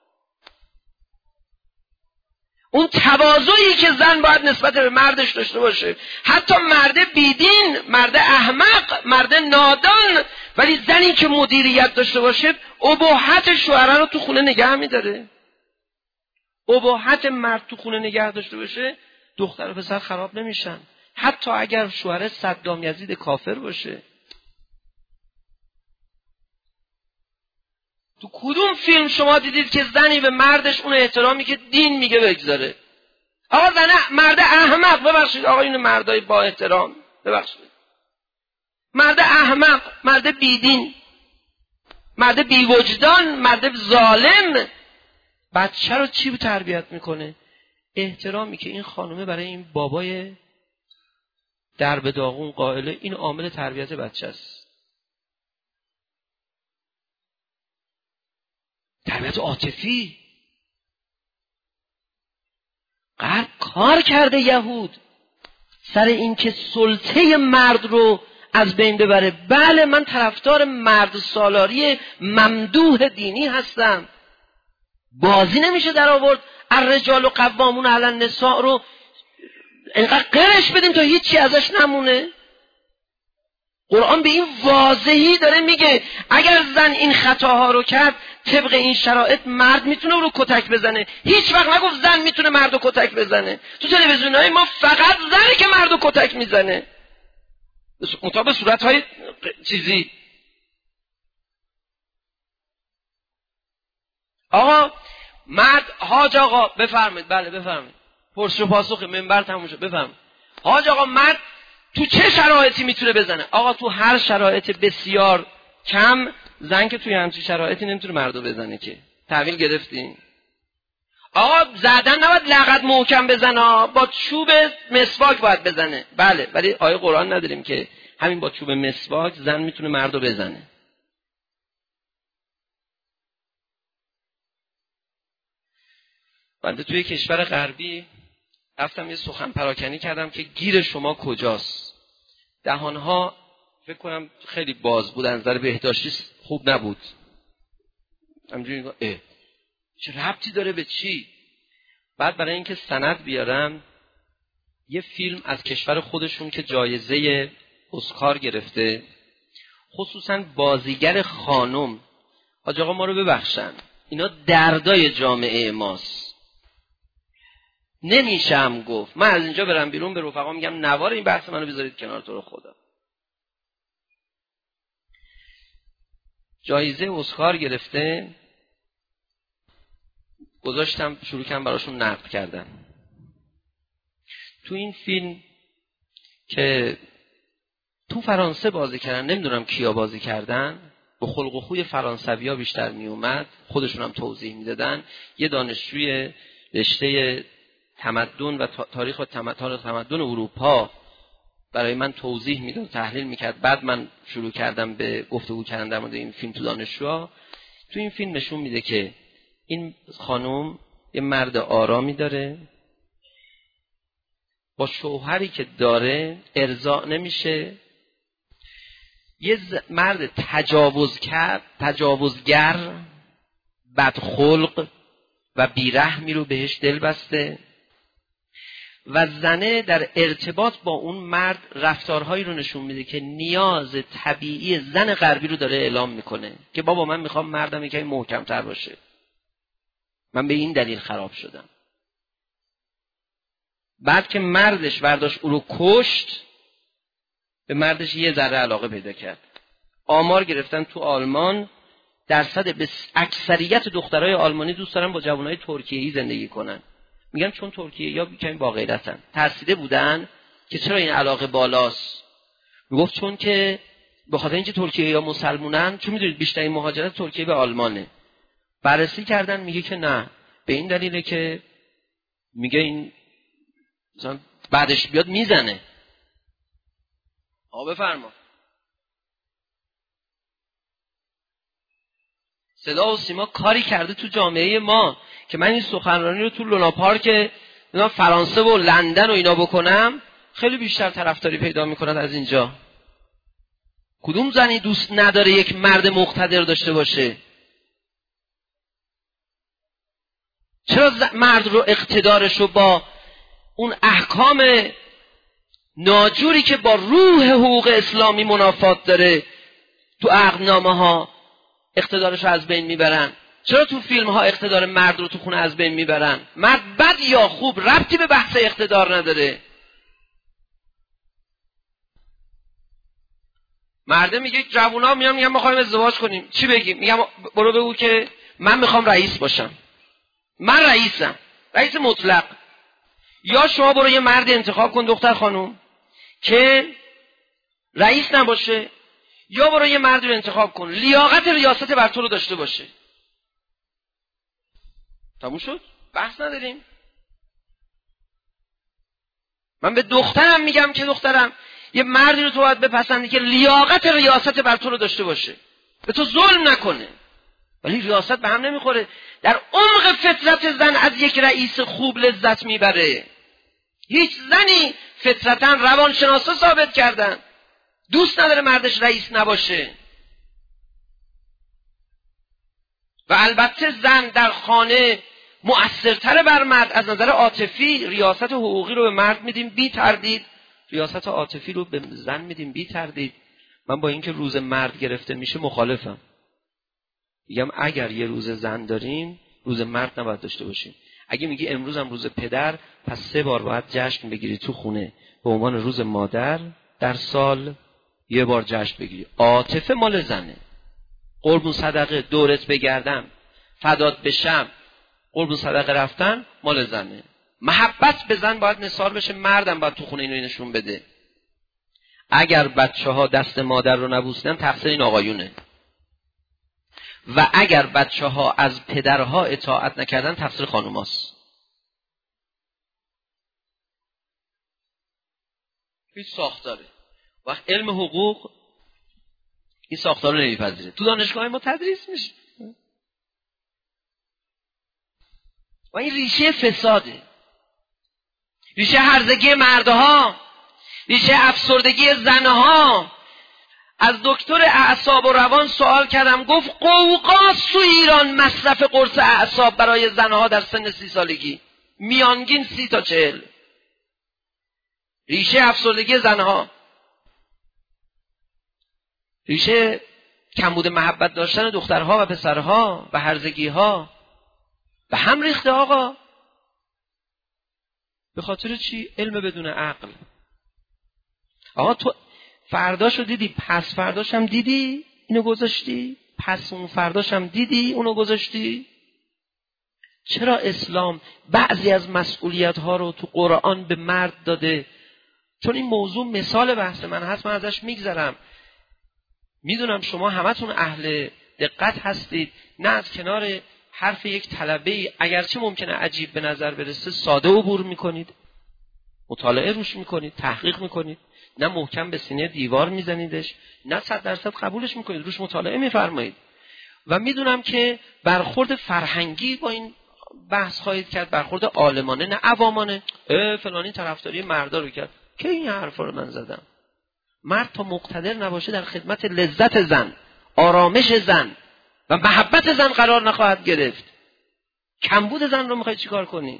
[SPEAKER 3] اون تواضعی که زن باید نسبت به مردش داشته باشه، حتی مرد بیدین، مرد احمق، مرد نادان، ولی زنی که مدیریت داشته باشه اباحت شوهر رو تو خونه نگه میداره. اباحت مرد تو خونه نگه داشته باشه دختر و پسر خراب نمیشن، حتی اگر شوهر صدام یزید کافر باشه. تو کدوم فیلم شما دیدید که زنی به مردش اون احترامی که دین میگه بگذاره؟ آقا زن مرد احمق، ببخشید آقا این مردای با احترام، ببخشید، مرد احمق، مرد بیدین، مرد بیوجدان، مرد ظالم بچه رو چی تربیت میکنه؟ احترامی که این خانومه برای این بابای درب داغون قائله، این عامل تربیت بچه است. تربیت عاطفی. غرب کار کرده یهود سر این که سلطه مرد رو از بین ببره. بله من طرفدار مرد سالاری ممدوح دینی هستم، بازی نمیشه در آورد الرجال و قوامون علی النساء رو اینقدر قرش بدیم تا هیچی ازش نمونه. قرآن به این واضحی داره میگه اگر زن این خطاها رو کرد طبق این شرایط مرد میتونه رو کتک بزنه. هیچ وقت نگفت زن میتونه مرد رو کتک بزنه. تو تلویزیونهای ما فقط زنه که مرد رو کتک میزنه، مطابق صورتهای چیزی. آقا مرد، حاج آقا بفرمایید. بله بفرمایید. پرسش و پاسخ منبر تموم شد. بفرمایید. حاج آقا مرد تو چه شرایطی میتونه بزنه؟ آقا تو هر شرایط بسیار کم. زن که توی همچین شرایطی نمیتونه مردو بزنه که. تحویل گرفتین؟ آقا زدن نباید لغت محکم بزنه، با چوب مسواک باید بزنه. بله، ولی آیه قرآن نداریم که همین با چوب مسواک زن میتونه مردو بزنه. بنده توی کشور غربی رفتم یه سخن پراکنی کردم که گیر شما کجاست. دهانها فکر کنم خیلی باز بود، از نظر بهداشتی خوب نبود. همینجوری نگاه اه چه ربطی داره به چی؟ بعد برای اینکه سند بیارم یه فیلم از کشور خودشون که جایزه اسکار گرفته، خصوصا بازیگر خانم، حاج آقا ما رو ببخشن اینا دردای جامعه ماست. نمیشم گفت من از اینجا برم بیرون به رفقا میگم نوار این بحث منو بذارید کنار، تو رو خدا. جایزه اسکار گرفته، گذاشتم شروع کردم براشون نقد کردن. تو این فیلم که تو فرانسه بازی کردن، نمیدونم کیا بازی کردن، به خلق و خوی فرانسوی ها بیشتر می اومد، خودشون هم توضیح میدادن. یه دانشجوی رشته تمدن و تاریخ و تمدن اروپا برای من توضیح میداد، تحلیل میکرد. بعد من شروع کردم به گفتگو کردن در مورد این فیلم تو دانشجوها. تو این فیلم نشون میده که این خانم یه مرد آرامی داره، با شوهری که داره ارضا نمیشه، یه مرد تجاوزگر تجاوزگر بدخلق و بیرحمی رو بهش دل بسته و زنه در ارتباط با اون مرد رفتارهایی رو نشون میده که نیاز طبیعی زن غربی رو داره اعلام میکنه که بابا من میخوام مردم یکی محکم‌تر باشه، من به این دلیل خراب شدم. بعد که مردش برداشت او رو کشت، به مردش یه ذره علاقه پیدا کرد. آمار گرفتن تو آلمان درصد به اکثریت دخترای آلمانی دوست دارن با جوانای ترکیه‌ای زندگی کنن. میگن چون ترکیه‌ای‌ها کمی با غیرتن. ترسیده بودن که چرا این علاقه بالاست. میگفت چون که به خاطر اینکه ترکیه‌ای‌ها مسلمونن، چون میدونید بیشترین مهاجرت ترکیه به آلمانه. بررسی کردن میگه که نه، به این دلیله که میگه این مثلا بعدش بیاد میزنه. آ بفرما. صدا و سیما کاری کرده تو جامعه ما که من این سخنرانی رو تو لونا پارک فرانسه و لندن و اینا بکنم خیلی بیشتر طرفداری پیدا میکنن از اینجا. کدوم زنی دوست نداره یک مرد مقتدر داشته باشه؟ چرا مرد رو اقتدارش رو با اون احکام ناجوری که با روح حقوق اسلامی منافات داره تو عقدنامه ها اقتدارش رو از بین میبرن؟ چرا تو فیلم ها اقتدار مرد رو تو خونه از بین میبرن؟ مرد بد یا خوب ربطی به بحث اقتدار نداره. مرده میگه جوونا میان میگن ما خواهیم ازدواج کنیم، چی بگیم؟ میگم برو بگو که من میخوام رئیس باشم، من رئیسم، رئیس مطلق. یا شما برو یه مرد انتخاب کن دختر خانم که رئیس نباشه، یا برو یه مرد رو انتخاب کن لیاقت ریاست بر تو رو داشته باشه. تموم شد، بحث نداریم. من به دخترم میگم که دخترم یه مردی رو تو باید بپسندی که لیاقت ریاست بر تو رو داشته باشه، به تو ظلم نکنه. ولی ریاست به هم نمیخوره. در عمق فطرت زن از یک رئیس خوب لذت میبره. هیچ زنی فطرتاً روانشناسا ثابت کردن دوست نداره مردش رئیس نباشه. و البته زن در خانه مؤثرتر بر مرد از نظر عاطفی. ریاست حقوقی رو به مرد میدیم بی تردید، ریاست عاطفی رو به زن میدیم بی تردید. من با اینکه روز مرد گرفته میشه مخالفم. میگم اگر یه روز زن داریم روز مرد نباید داشته باشیم. اگه میگی امروز هم روز پدر، پس سه بار باید جشن بگیری تو خونه به عنوان روز مادر، در سال یه بار جشن بگیری. عاطفه مال زنه. قربون صدقه، دورت بگردم، فدات بشم، قربون صدقه رفتن مال زنه. محبت به زن باید نثار بشه، مردم باید تو خونه اینو نشون بده. اگر بچه ها دست مادر رو نبوسیدن تقصیر این آقایونه، و اگر بچه ها از پدرها اطاعت نکردن تقصیر خانوماست. هیچ ساختاره. وقت علم حقوق این ساختار رو نمیپذیره. تو دانشگاه ما تدریس میشه و این ریشه فساده، ریشه هرزگی مردها، ریشه افسردگی زنها. از دکتر اعصاب و روان سوال کردم، گفت قوقاست تو ایران مصرف قرص اعصاب برای زنها در سن سی سالگی، میانگین سی تا چهل. ریشه افسردگی زنها، ریشه کمبود محبت داشتن دخترها و پسرها و هرزگیها به هم ریخته آقا. به خاطر چی؟ علم بدون عقل. آقا تو فرداشو دیدی، پس فرداش هم دیدی اینو گذاشتی، پس اون فرداش هم دیدی اونو گذاشتی. چرا اسلام بعضی از مسئولیت ها رو تو قرآن به مرد داده؟ چون این موضوع مثال بحث من هست، من ازش میگذرم. میدونم شما همتون اهل دقت هستید، نه از کنار حرف یک طلبه اگرچه ممکنه عجیب به نظر برسه ساده عبور میکنید، مطالعه روش میکنید، تحقیق میکنید، نه محکم به سینه دیوار میزنیدش، نه صد درصد قبولش میکنید، روش مطالعه میفرمایید. و میدونم که برخورد فرهنگی با این بحث خواهید کرد، برخورد عالمانه نه عوامانه. فلانی طرفداری مردا رو کرد. که این حرفا رو من زدم؟ مرد تا مقتدر نباشه در خدمت لذت زن، آرامش زن و محبت زن قرار نخواهد گرفت. کمبود زن رو میخوای چیکار کنی؟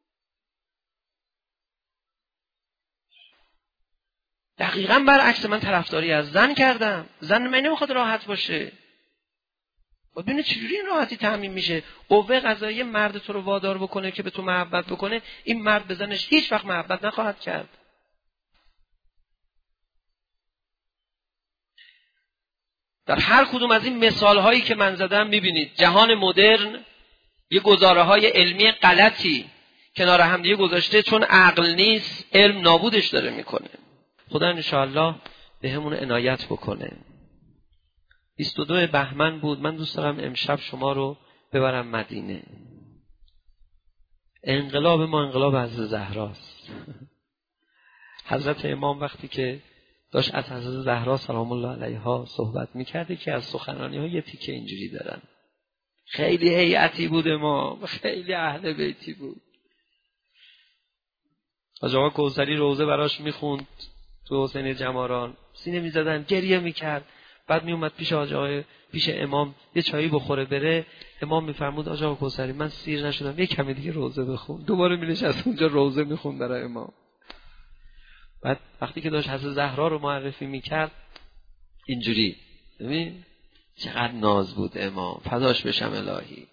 [SPEAKER 3] دقیقاً برعکس، من طرفداری از زن کردم. زن من نمیخواد راحت باشه. باید ببینید چجوری این راحتی تامین میشه. قوه قضاییه مرد تو رو وادار بکنه که به تو محبت بکنه، این مرد به زنش هیچ وقت محبت نخواهد کرد. در هر کدوم از این مثال هایی که من زدم میبینید جهان مدرن یه گزاره های علمی غلطی کنار هم دیگه گذاشته، چون عقل نیست علم نابودش داره میکنه. خدا انشاءالله به همون عنایت بکنه. بیست و دو بهمن بود. من دوست دارم امشب شما رو ببرم مدینه. انقلاب ما انقلاب حضرت زهراست. حضرت امام وقتی که داشت از حضرت زهرا سلام الله علیها صحبت میکرده که از سخنرانی ها یه تیکه اینجوری دارن. خیلی هیئتی بود امام، خیلی اهل بیتی بود. حاج آقا کوثری روزه براش میخوند تو حسین جماران، سینه میزدن، گریه میکرد. بعد میومد پیش حاج آقا، پیش امام یه چایی بخوره بره، امام میفرمود حاج آقا کوثری من سیر نشدم، یه کمی دیگه روزه بخون. دوباره مینشست اونجا روزه میخوند برای امام. بعد وقتی که داشت حضرت زهرا رو معرفی میکرد اینجوری، ببین چقدر ناز بود امام، فداش بشم الهی.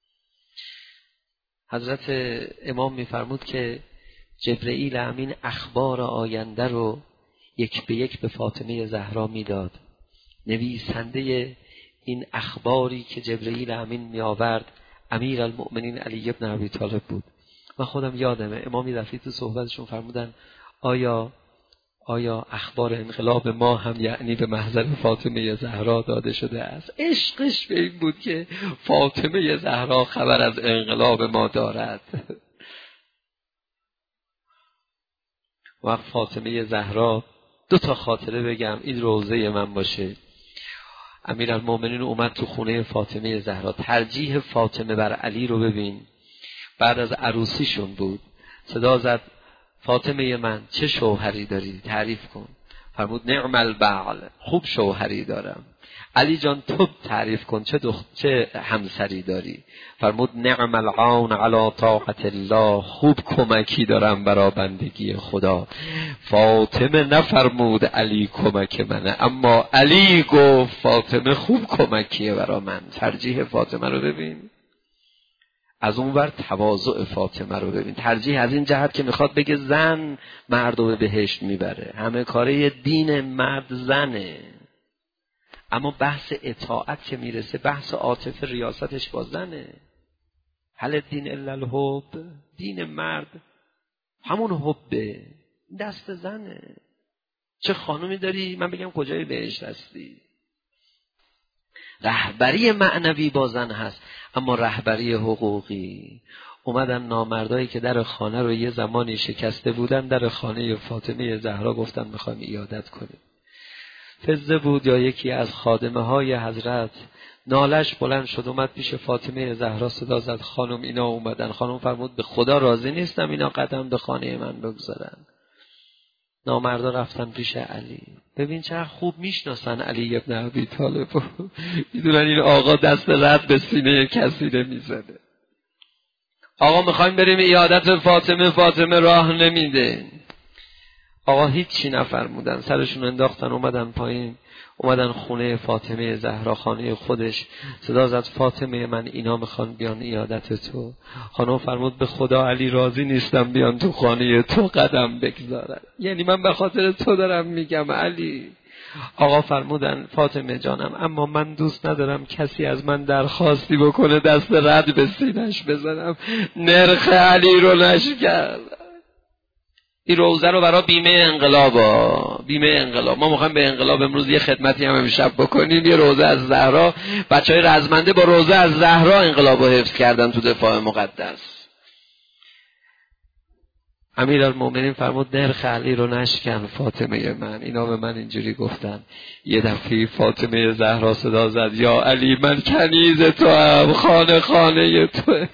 [SPEAKER 3] حضرت امام میفرمود که جبرئیل امین اخبار آینده رو یک به یک به فاطمه زهرا میداد. نویسنده این اخباری که جبرئیل امین می آورد امیر المؤمنین علی ابن ابی طالب بود. من خودم یادمه امام یه دفعه تو صحبتشون فرمودن آیا آیا اخبار انقلاب ما هم یعنی به محضر فاطمه زهرا داده شده است؟ عشقش به این بود که فاطمه زهرا خبر از انقلاب ما دارد. وقت فاطمه زهرا دو تا خاطره بگم این روزه من باشه. امیرالمومنین اومد تو خونه فاطمه زهرا، ترجیح فاطمه بر علی رو ببین. بعد از عروسیشون بود، صدا زد فاطمه من چه شوهری داری؟ تعریف کن.
[SPEAKER 2] فرمود نعم البعل، خوب شوهری دارم. علی جان تو تعریف کن چه دخت چه همسری داری؟ فرمود نعم العون علی طاعت الله، خوب کمکی دارم برای بندگی خدا. فاطمه نفرمود علی کمک منه، اما علی گفت فاطمه خوب کمکیه برای من. ترجیح فاطمه رو ببین، از اون ور تواضع فاطمه رو ببین. ترجیح از این جهت که میخواد بگه زن مرد رو به بهشت میبره، همه کاره دین مرد زنه، اما بحث اطاعت که میرسه بحث عاطفه ریاستش با زنه. هل دین الا الحب، دین مرد همون حبه، دست زنه. چه خانومی داری من بگم کجای بهشت هستی؟ رهبری معنوی با زن هست، اما رهبری حقوقی. اومدن نامردایی که در خانه رو یه زمانی شکسته بودن، در خانه فاطمه زهرا گفتن میخوایم ایادت کنیم. فزه بود یا یکی از خادمه های حضرت، نالش بلند شد اومد پیش فاطمه زهرا صدا زد خانم اینا اومدن. خانم فرمود به خدا راضی نیستم اینا قدم به خانه من بگذارن. نامردا رفتن پیش علی. ببین چقدر خوب میشناسن علی ابن ابی طالب، میدونن این آقا دست رد به سینه کسی نمیزنه. آقا میخوایم بریم ایادت فاطمه، فاطمه راه نمیده. آقا هیچی نفرمودن، سرشون انداختن اومدن پایین، اومدن خونه فاطمه زهرا، خانه خودش. صدا زد فاطمه من اینا میخوان بیان ایادت تو. خانم فرمود به خدا علی راضی نیستم بیان تو خانه تو قدم بگذارن، یعنی من به خاطر تو دارم میگم علی. آقا فرمودن فاطمه جانم اما من دوست ندارم کسی از من درخواستی بکنه دست رد به سینش بزنم. نرخ علی رو نشکر. این روزه رو برای بیمه انقلاب ها. بیمه انقلاب ما میخوایم به انقلاب امروز یه خدمتی هم امشب بکنیم. یه روزه از زهرا، بچهای رزمنده با روزه از زهرا انقلاب رو حفظ کردن تو دفاع مقدس. امیرالمومنین فرمود نرخ علی رو نشکن فاطمه من. اینا به من اینجوری گفتن. یه دفعه فاطمه زهرا صدا زد یا علی من کنیز تو هم، خانه خانه تو.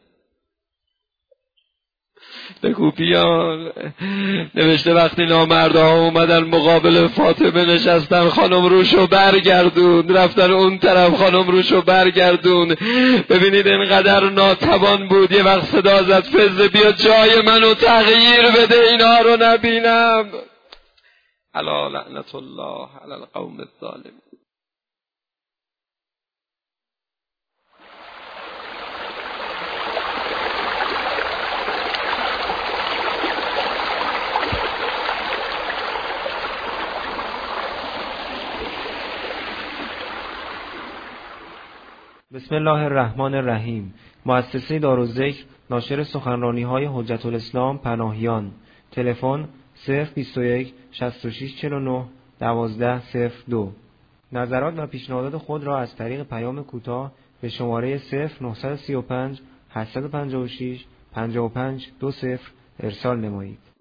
[SPEAKER 2] بگو بیان. نوشته وقتی نامردها اومدن مقابل فاطمه نشستن، خانم روشو برگردون، رفتن اون طرف، خانم روشو برگردون. ببینید اینقدر ناتوان بود. یه وقت صدا زد فزه بیا جای منو تغییر بده اینا رو نبینم. الا لعنت الله علی القوم الظالمین.
[SPEAKER 1] بسم الله الرحمن الرحیم. مؤسسه دارالذکر ناشر سخنرانی‌های حجت الاسلام پناهیان. تلفن صفر بیست و یک شصت و شش چهل و نه دوازده صفر دو. نظرات و پیشنهادات خود را از طریق پیام کوتاه به شماره صفر نه سه پنج هشت پنج شش پنج پنج دو صفر ارسال نمایید.